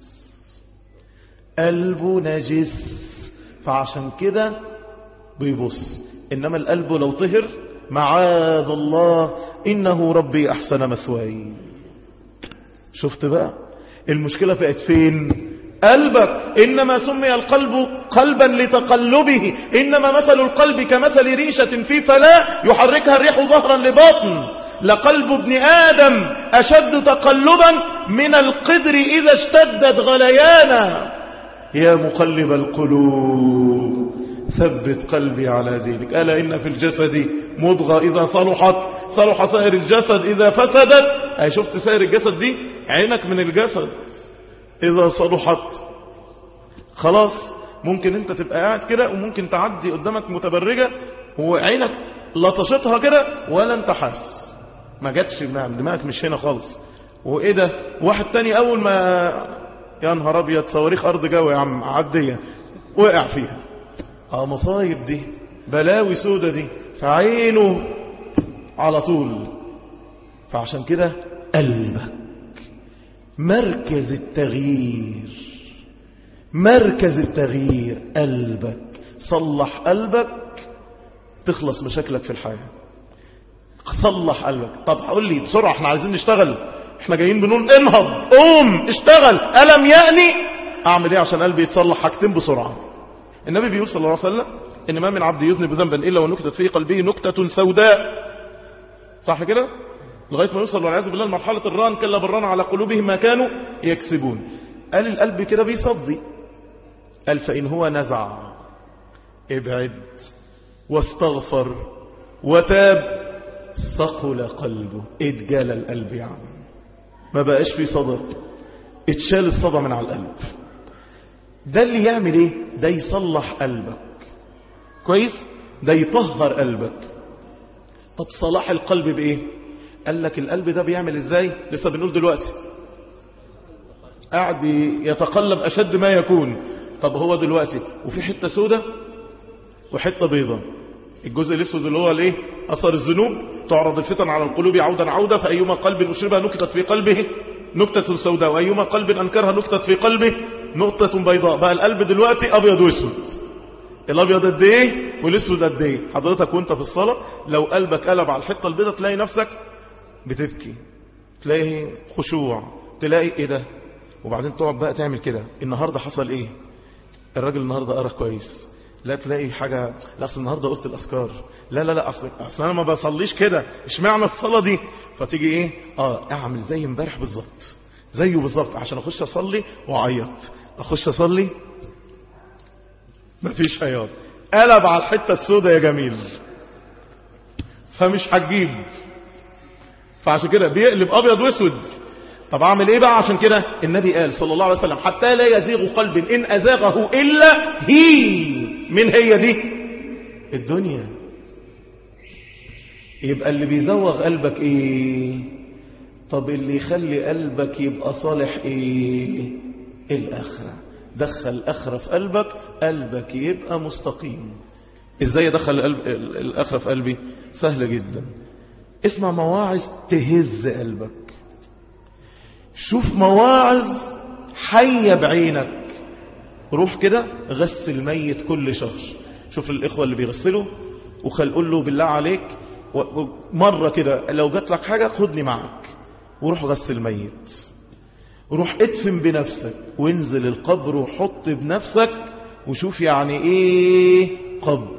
قلبه نجس فعشان كده بيبص إنما القلب لو طهر معاذ الله إنه ربي أحسن مثواي شفت بقى المشكلة بقت فين قلبك إنما سمي القلب قلبا لتقلبه إنما مثل القلب كمثل ريشة في فلاة يحركها الريح ظهرا لباطن لقلب ابن آدم أشد تقلبا من القدر إذا اشتدت غليانا يا مقلب القلوب ثبت قلبي على دينك ألا إن في الجسد مضغة إذا صلحت صلح سائر الجسد إذا فسدت أي شفت سائر الجسد دي عينك من الجسد إذا صلحت خلاص ممكن انت تبقى قاعد كده وممكن تعدي قدامك متبرجة وعينك لطشتها كده ولا انت حاس ما جاتش دماغك مش هنا خالص وايه ده واحد تاني اول ما يا نهار ابيض صواريخ ارض جو يا عم عدية وقع فيها مصايب دي بلاوي سودة دي فعينه على طول فعشان كده قلبك مركز التغيير مركز التغيير قلبك صلح قلبك تخلص مشاكلك في الحياة صلح قلبك طب هقول لي بسرعة احنا عايزين نشتغل احنا جايين بنقول انهض قوم اشتغل ألم يأني اعمل ايه عشان قلبي يتصلح حاجتين بسرعة النبي بيقول صلى الله عليه وسلم ان ما من عبد يذنب ذنبا الا ونكتت في قلبه نكتة سوداء صح كده لغاية ما يوصل والعياذ بالله لمرحلة الران كلا بران على قلوبهم ما كانوا يكسبون قال القلب كده بيصدي قال فإن هو نزع ابعد واستغفر وتاب ثقل قلبه اتجال القلب يا عم ما بقاش في صدى اتشال الصدى من على القلب ده اللي يعمل ايه ده يصلح قلبك كويس ده يطهر قلبك طب صلاح القلب بايه قال لك القلب ده بيعمل ازاي لسه بنقول دلوقتي قاعد يتقلب اشد ما يكون طب هو دلوقتي وفي حتة سودة وحتة بيضة الجزء الاسود اللي هو الايه اثر الذنوب تعرض الفتن على القلوب عودا عودا، فأيما قلب أشربها نكتت في قلبه نكتة سوداء، وأيما قلب أنكرها نكتت في قلبه نقطة بيضاء. بقى القلب دلوقتي أبيض واسود، الأبيض قد ايه والاسود قد ايه. حضرتك وانت في الصلاة لو قلبك قلب على الحتة البيضاء تلاقي نفسك بتبكي، تلاقي خشوع، تلاقي ايه ده. وبعدين تقعد بقى تعمل كده، النهاردة حصل ايه، الراجل النهاردة قرأ كويس، لا تلاقي حاجة، لا اصل النهاردة قلت الأذكار، لا اصل انا ما بصليش كده، اشمعنى الصلاة دي. فتيجي ايه، اعمل زي امبارح بالظبط، زيه بالظبط، عشان اخش اصلي واعيط، اخش اصلي مفيش عياط، قلب على الحتة السوداء يا جميل، فمش هتجيب. فعشان كده بيقلب ابيض واسود. طب اعمل ايه بقى؟ عشان كده النبي قال صلى الله عليه وسلم حتى لا يزيغ قلب ان ازاغه الا هي. من هي دي؟ الدنيا. يبقى اللي بيزوغ قلبك ايه؟ طب اللي يخلي قلبك يبقى صالح ايه؟ الاخره. دخل الاخره في قلبك، قلبك يبقى مستقيم. ازاي ادخل الاخره في قلبي؟ سهل جدا. اسمع مواعظ تهز قلبك، شوف مواعظ حية بعينك، روح كده غسل ميت كل شهر. شوف الإخوة اللي بيغسلوا قول له بالله عليك مرة كده لو جات لك حاجة خدني معك، وروح غسل ميت، روح ادفن بنفسك وانزل القبر وحط بنفسك وشوف يعني ايه قبر،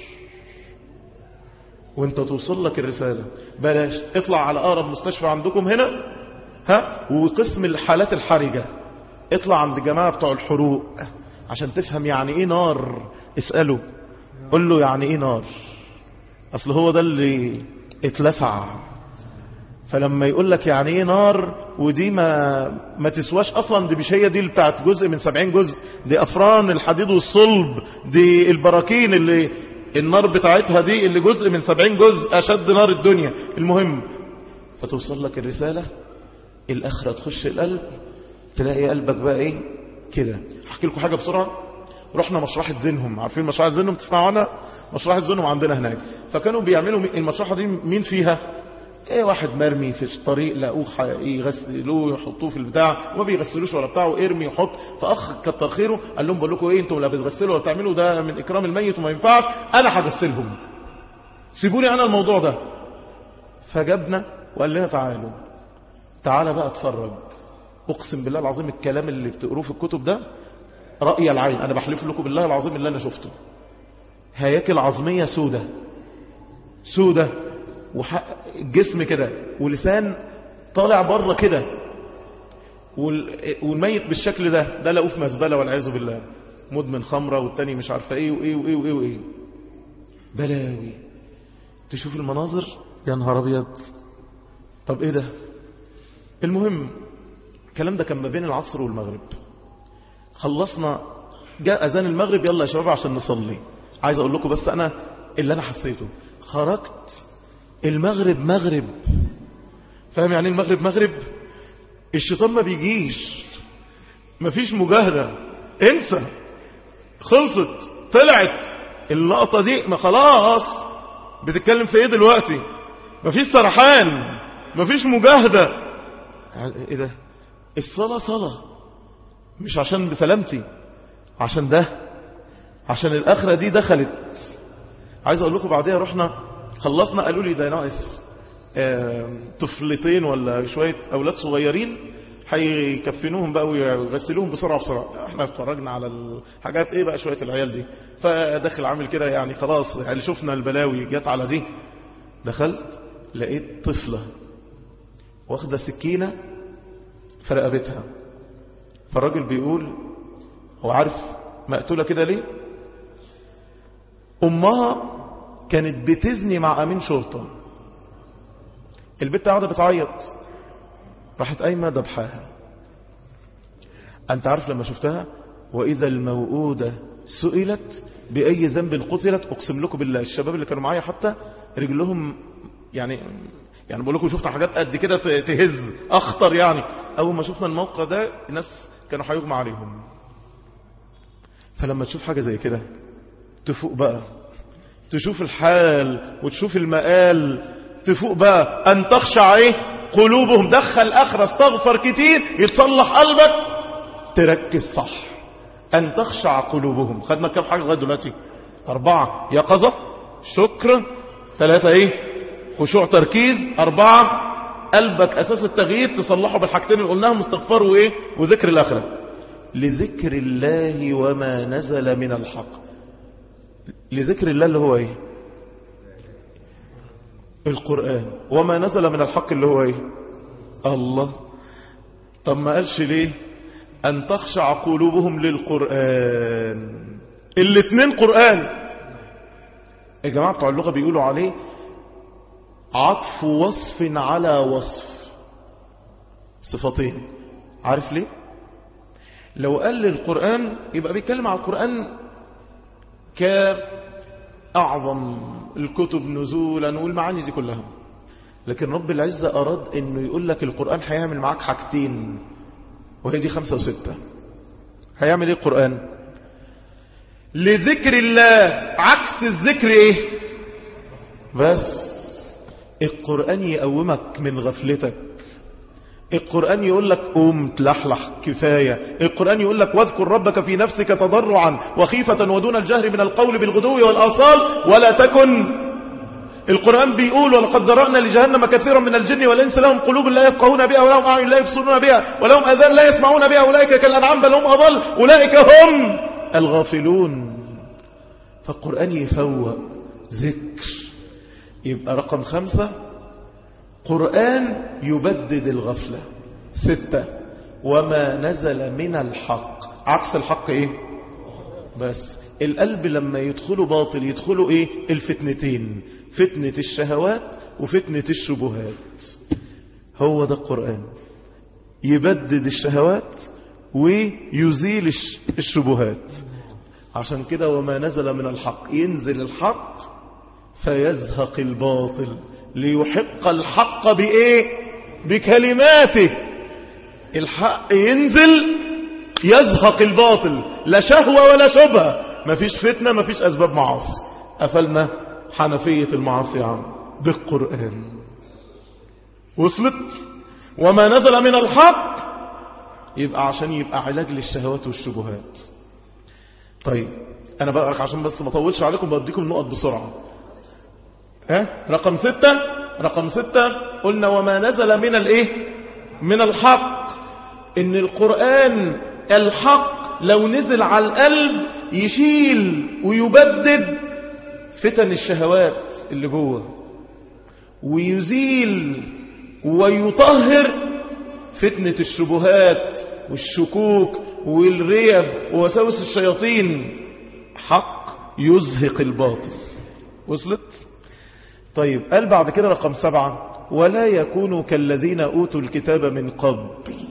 وانت توصل لك الرسالة. بلاش اطلع على اقرب مستشفى عندكم هنا، وقسم الحالات الحرجة اطلع عند جماعة بتوع الحروق عشان تفهم يعني ايه نار. اسأله قل له يعني ايه نار، اصل هو ده اللي اتلسع. فلما يقول لك يعني ايه نار، ودي ما تسواش اصلا، دي مش هي دي اللي بتاعت جزء من 70 جزء، دي افران الحديد والصلب، دي البراكين اللي النار بتاعتها دي اللي جزء من 70 جزء اشد نار الدنيا. المهم فتوصل لك الرسالة، الاخرة تخش القلب، تلاقي قلبك بقى ايه كده. احكي لكم حاجة بسرعة. رحنا مشرحة زينهم، عارفين مشرحة زينهم؟ تسمعوا عنها؟ مشرحة زينهم عندنا هناك. فكانوا بيعملوا المشرحة دي مين فيها؟ ايه واحد مرمي في الطريق لقوه يغسلوه يحطوه في البتاع، وما بيغسلوش ولا بتاعه، ارمي يحط. فاخ كتر خيره قال لهم بقول لكم ايه، انتم لا بتغسلوا ولا بتعملوا، ده من اكرام الميت وما ينفعش، انا هغسلهم، سيبوني انا الموضوع ده. فجبنا وقال لنا تعالى بقى اتفرج. اقسم بالله العظيم الكلام اللي بتقروه في الكتب ده رأي العين، انا بحلف لكم بالله العظيم اللي انا شفته. هياكل عظمية سودة والجسم كده، ولسان طالع بره كده، والميت بالشكل ده لقوه في مزبلة والعياذ بالله، مدمن خمرة، والتاني مش عارفه ايه وايه وايه وايه وايه. بلاوي. تشوف المناظر يا نهار ابيض. طب ايه ده؟ المهم الكلام ده كان ما بين العصر والمغرب. خلصنا، جاء اذان المغرب، يلا يا شباب عشان نصلي. عايز اقول لكم بس انا اللي انا حسيته، خرجت المغرب مغرب. فاهم يعني المغرب مغرب؟ الشيطان ما بيجيش، مفيش مجاهدة، انسى، خلصت، طلعت اللقطة دي، ما خلاص بتتكلم في ايه دلوقتي؟ مفيش سرحان، مفيش مجاهدة. ايه ده؟ الصلاة صلاة مش عشان بسلامتي، عشان ده، عشان الآخرة دي دخلت. عايز اقول لكم بعدها رحنا خلصنا، قالوا لي ده ناقص طفلتين ولا شوية اولاد صغيرين هيكفنوهم بقى ويغسلوهم بسرعة. احنا اتفرجنا على الحاجات ايه بقى شوية العيال دي، فدخل عامل كده يعني خلاص، يعني شفنا البلاوي جت على دي. دخلت لقيت طفلة واخدة سكينة في رقبتها. فالراجل بيقول هو عارف مقتولة كده ليه؟ امها كانت بتزني مع امين شرطة، البنت قاعدة بتعيط، راحت قايمة دبحاها. انت عارف لما شفتها، واذا الموءودة سئلت باي ذنب قتلت، اقسم لكم بالله الشباب اللي كانوا معايا حتى رجلهم يعني بقول لكم شفنا حاجات قد كده تهز اخطر. يعني اول ما شفنا الموقع ده الناس كانوا هيغمى عليهم. فلما تشوف حاجة زي كده تفوق بقى، تشوف الحال وتشوف المقال، تفوق بقى أن تخشع إيه قلوبهم، دخل آخر استغفر كتير يتصلح قلبك، تركز صح. أن تخشع قلوبهم. خدنا كم حاجة لغاية دلوقتي؟ 4 يقظة، شكر، 3 إيه خشوع تركيز، 4 قلبك أساس التغيير تصلحه بالحاجتين اللي قلناهم، استغفار وإيه وذكر الآخرة. لذكر الله وما نزل من الحق. لذكر الله اللي هو إيه القرآن، وما نزل من الحق اللي هو إيه الله. طب ما قالش ليه أن تخشع قلوبهم للقرآن؟ الاتنين قرآن. يا جماعة بتوع اللغة بيقولوا عليه عطف وصف على وصف، صفتين. عارف ليه؟ لو قال للقرآن يبقى بيتكلم على القرآن كأعظم الكتب نزولا والمعاني دي كلها، لكن رب العزة أراد أنه يقول لك القرآن هيعمل معاك حاجتين، وهي دي 5 و6. هيعمل ايه القرآن؟ لذكر الله، عكس الذكر ايه بس. القرآن يقومك من غفلتك، القرآن يقول لك قوم تلحلح كفاية، القرآن يقول لك واذكر ربك في نفسك تضرعا وخيفة ودون الجهر من القول بالغدو والآصال ولا تكن. القرآن بيقول ولقد ذرأنا لجهنم كثيرا من الجن والإنس لهم قلوب لا يفقهون بها ولهم أعين لا يبصرون بها ولهم آذان لا يسمعون بها أولئك كالأنعام بل هم أضل أولئك هم الغافلون. فالقرآن يفوق ذكر. يبقى رقم 5 قرآن يبدد الغفلة. 6 وما نزل من الحق، عكس الحق ايه بس. القلب لما يدخلوا باطل يدخلوا ايه الفتنتين، فتنة الشهوات وفتنة الشبهات. هو ده القرآن، يبدد الشهوات ويزيل الشبهات. عشان كده وما نزل من الحق، ينزل الحق فيزهق الباطل ليحق الحق بإيه بكلماته. الحق ينزل يزهق الباطل، لا شهوة ولا شبهة، مفيش فتنة، مفيش أسباب معاصي. قفلنا حنفية المعاصي يا عم بالقرآن. وصلت؟ وما نزل من الحق يبقى عشان يبقى علاج للشهوات والشبهات. طيب أنا بقى عشان بس ما اطولش عليكم بديكم النقط بسرعة. رقم 6 قلنا وما نزل من الايه من الحق، ان القرآن الحق لو نزل على القلب يشيل ويبدد فتن الشهوات اللي جوه، ويزيل ويطهر فتنة الشبهات والشكوك والريب ووساوس الشياطين. حق يزهق الباطل. وصلت؟ طيب قال بعد كده رقم 7 ولا يكونوا كالذين أوتوا الكتاب من قبل.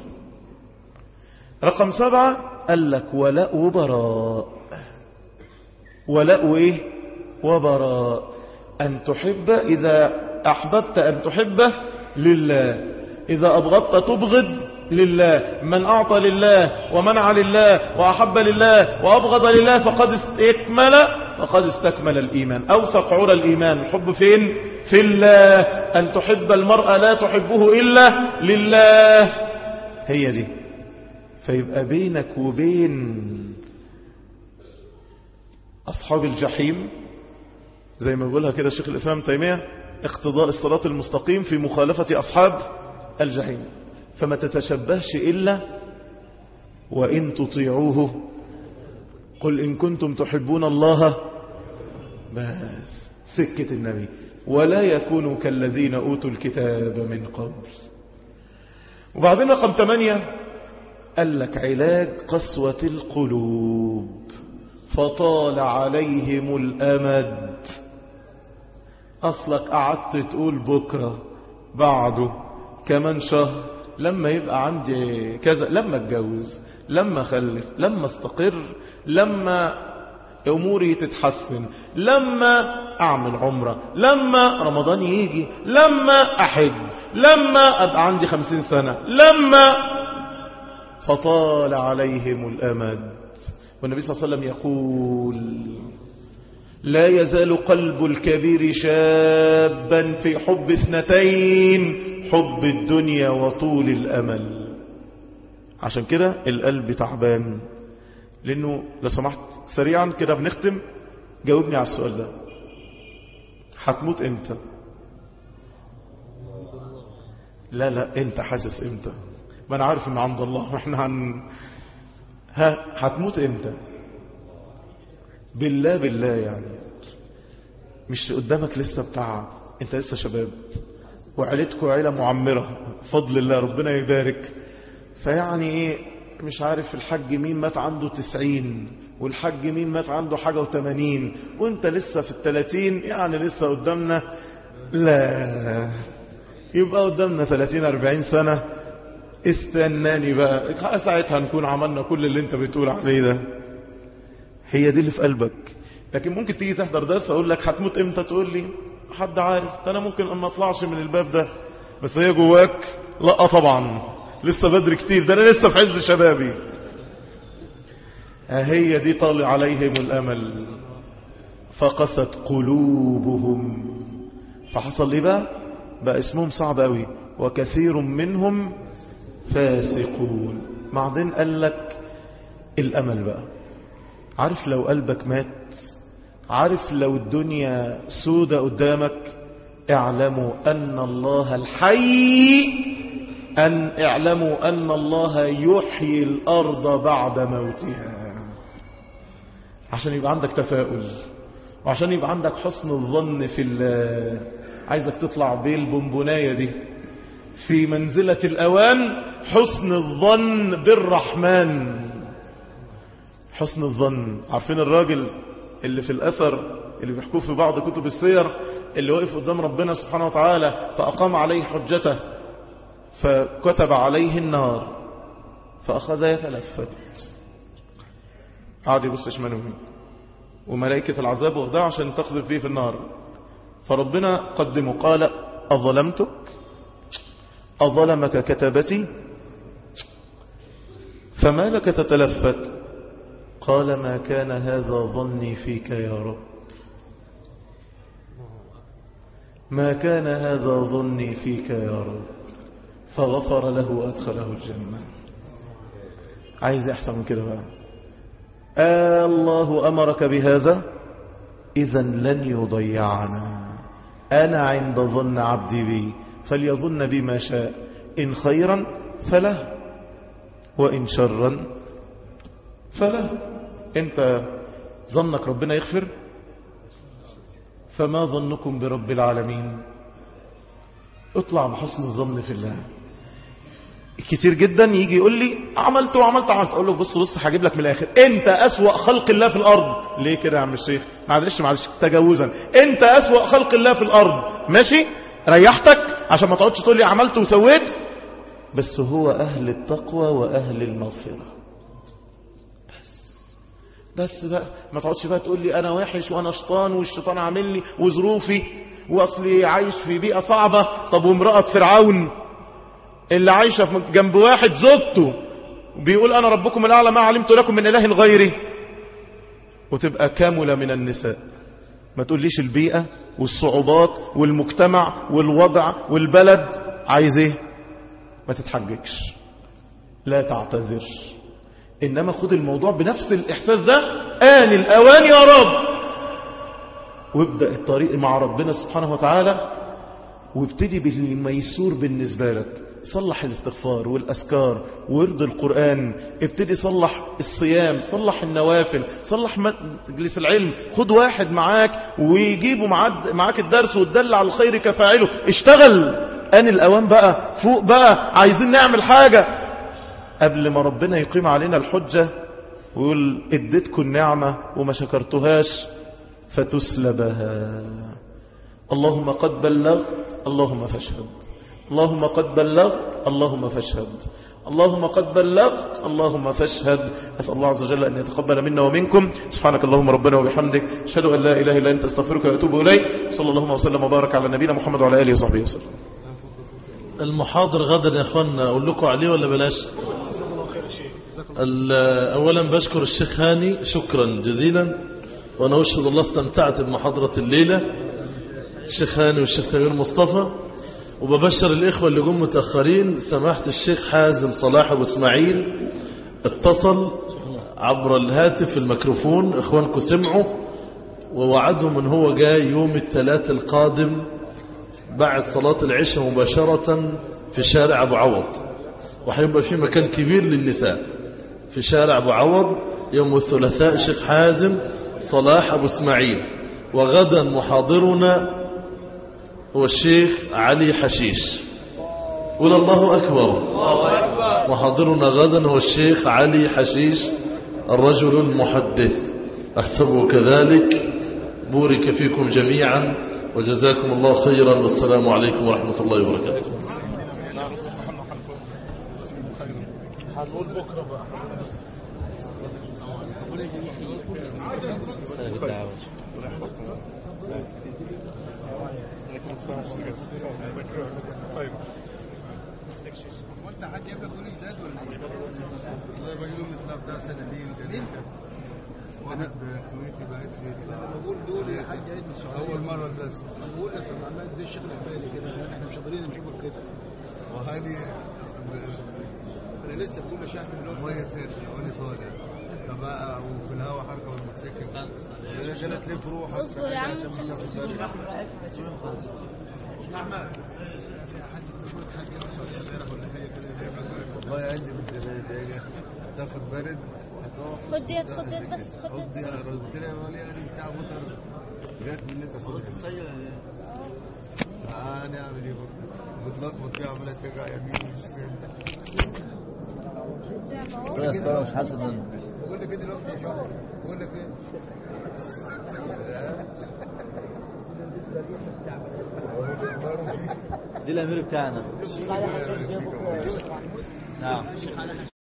رقم 7 قال لك ولاء وبراء. ولاء وإيه وبراء. أن تحب، إذا أحببت أن تحبه لله، إذا أبغضت تبغض لله. من أعطى لله ومنع لله وأحب لله وأبغض لله فقد استكمل الإيمان. أوثق عرى الإيمان الحب فين؟ في الله. أن تحب المرء لا تحبه إلا لله، هي دي. فيبقى بينك وبين أصحاب الجحيم زي ما بيقولها كده الشيخ الإسلام تيمية اقتضاء الصراط المستقيم في مخالفة أصحاب الجحيم. فما تتشبهش إلا وإن تطيعوه قل إن كنتم تحبون الله، بس سكة النبي. ولا يكونوا كالذين أوتوا الكتاب من قبل. وبعدين رقم 8 قال لك علاج قسوة القلوب فطال عليهم الأمد. أصلك قعدت تقول بكرة بعده كمان شهر لما يبقى عندي كذا، لما اتجوز، لما اخلف، لما استقر، لما اموري تتحسن، لما اعمل عمرة، لما رمضان يجي، لما احج، لما ابقى عندي 50 سنة، لما. فطال عليهم الامد. والنبي صلى الله عليه وسلم يقول لا يزال قلب الكبير شابا في حب اثنتين، حب الدنيا وطول الأمل. عشان كده القلب تعبان. لأنه لو سمحت سريعا كده بنختم، جاوبني على السؤال ده، هتموت امتى؟ لا انت حاسس امتى؟ ما انا عارف ان عند الله واحنا هتموت امتى؟ بالله يعني، مش قدامك لسه بتاع، انت لسه شباب وعيلتكم عيلة معمرة فضل الله ربنا يبارك. فيعني ايه، مش عارف الحج مين مات عنده 90 والحج مين مات عنده حاجة و80 وانت لسه في 30، يعني لسه قدامنا، لا يبقى قدامنا 30-40 سنة. استناني بقى ساعتها نكون عملنا كل اللي انت بتقول عليه ده. هي دي اللي في قلبك. لكن ممكن تيجي تحضر درس اقول لك هتموت امتى، تقول لي حد عارف؟ انا ممكن اما اطلعش من الباب ده، بس هي جواك لا طبعا لسه بدري كتير، ده انا لسه في عز شبابي. هي دي طال عليهم الامل فقست قلوبهم. فحصل ايه بقى اسمهم صعب قوي، وكثير منهم فاسقون. بعدين قال لك الامل بقى، عارف لو قلبك مات، عارف لو الدنيا سودة قدامك، اعلموا أن الله الحي، اعلموا أن الله يحيي الأرض بعد موتها. عشان يبقى عندك تفاؤل، وعشان يبقى عندك حسن الظن في الله. عايزك تطلع بالبونبوناية دي في منزلة الأوان، حسن الظن بالرحمن. حسن الظن. عارفين الراجل اللي في الأثر اللي بيحكوه في بعض كتب السير، اللي وقف قدام ربنا سبحانه وتعالى فأقام عليه حجته فكتب عليه النار فأخذ يتلفت، قعد يبص شماله ويمين، وملائكة العذاب واخداه عشان تقذف فيه في النار. فربنا قدمه قال أظلمتك؟ أظلمك كتبتي؟ فما لك تتلفت؟ قال ما كان هذا ظني فيك يا رب، ما كان هذا ظني فيك يا رب. فغفر له وأدخله الجنة. عايز أحسن من كده بقى؟ الله أمرك بهذا، إذا لن يضيعنا. أنا عند ظن عبدي بي فليظن بي ما شاء، إن خيرا فله وإن شرا فله. انت ظنك ربنا يغفر، فما ظنكم برب العالمين؟ اطلع بحسن الظن في الله. كتير جدا يجي يقول لي عملت اقول له بص هجيب لك من الاخر، انت اسوأ خلق الله في الارض. ليه كده يا عم الشيخ؟ معلش تجاوزا، انت اسوأ خلق الله في الارض، ماشي ريحتك عشان ما تقعدش تقول لي عملت وسويت، بس هو اهل التقوى واهل المغفرة. بس بقى ما تقعدش بقى تقول لي انا وحش وانا شيطان والشيطان عامل لي وظروفي واصلي عايش في بيئة صعبة. طب وامرأة فرعون اللي عايشة جنب واحد زوجته بيقول انا ربكم الاعلى ما علمت لكم من اله غيري، وتبقى كاملة من النساء. ما تقوليش البيئة والصعوبات والمجتمع والوضع والبلد عايز ايه. ما تتحججش، لا تعتذر، إنما خد الموضوع بنفس الإحساس ده، آن الأوان يا رب، وابدأ الطريق مع ربنا سبحانه وتعالى، وابتدي بالميسور بالنسبة لك. صلح الاستغفار والأذكار وورد القرآن، ابتدي صلح الصيام، صلح النوافل، صلح مجلس العلم، خد واحد معاك ويجيبه معاك الدرس وتدل على الخير كفاعله. اشتغل، آن الأوان بقى، فوق بقى، عايزين نعمل حاجة قبل ما ربنا يقيم علينا الحجة ويقول اديتكم النعمة وما شكرتهاش فتسلبها. اللهم قد بلغت اللهم فاشهد، اللهم قد بلغت اللهم فاشهد، اللهم قد بلغت اللهم فاشهد. أسأل الله عز وجل أن يتقبل منا ومنكم. سبحانك اللهم ربنا وبحمدك، أشهد أن لا إله إلا أنت، استغفرك وأتوب إليك. صلى الله وسلم وبارك على نبينا محمد وعلى آله وصحبه وسلم. المحاضر غدا يا أخوانا أقول لكم عليه ولا بلاش؟ أولا بشكر الشيخ هاني شكرا جزيلا وأنا أشهد الله استمتعت بمحاضرة الليلة الشيخ هاني والشيخ سمير مصطفى. وببشر الإخوة اللي جم متأخرين، سماحة الشيخ حازم صلاح أبو إسماعيل اتصل عبر الهاتف الميكروفون، إخوانكم سمعوا، ووعدهم أن هو جاي يوم الثلاث القادم بعد صلاة العشاء مباشرة في شارع أبو عوض، وهيبقى في مكان كبير للنساء في شارع أبو عوض يوم الثلاثاء. الشيخ حازم صلاح أبو إسماعيل. وغدا محاضرنا هو الشيخ علي حشيش. قول الله أكبر. محاضرنا غدا هو الشيخ علي حشيش الرجل المحدث، أحسبه كذلك. بورك فيكم جميعا وجزاكم الله خيرا، والسلام عليكم ورحمة الله وبركاته. هنقول بكرة بقى. وانت حد يبقى كل جداد ولا ايه؟ والله بجيبهم مثل بتاع سنتين ثلاثة. وانا بكويتي بقيت انا بقول دول يا حاج عيد السعودية اول مرة بس. بقول يا سيدي عمال زي الشيخ العبالي كده، احنا مش قادرين نشوفك كده. وهاني انا لسه بقول لشحن دلوقتي ميه ساخنه وانا طالع فبقى وفي الهواء حركه والموتوسيكل انا جالت لي في روحك. اصبر يا عم والله عندي من زمان تاخد برد خد ديت خد ديت بس خد ديت. قلت لها يا ولي يعني بتاع مطر جات من اللي انت خدها انا اعمل ايه برضه بتلخبط فيها عماله ترجع يمين ومش مش حاسس ان بقول لك ايه دلوقتي يا شباب بقول لك ايه دي الامير بتاعنا. نعم.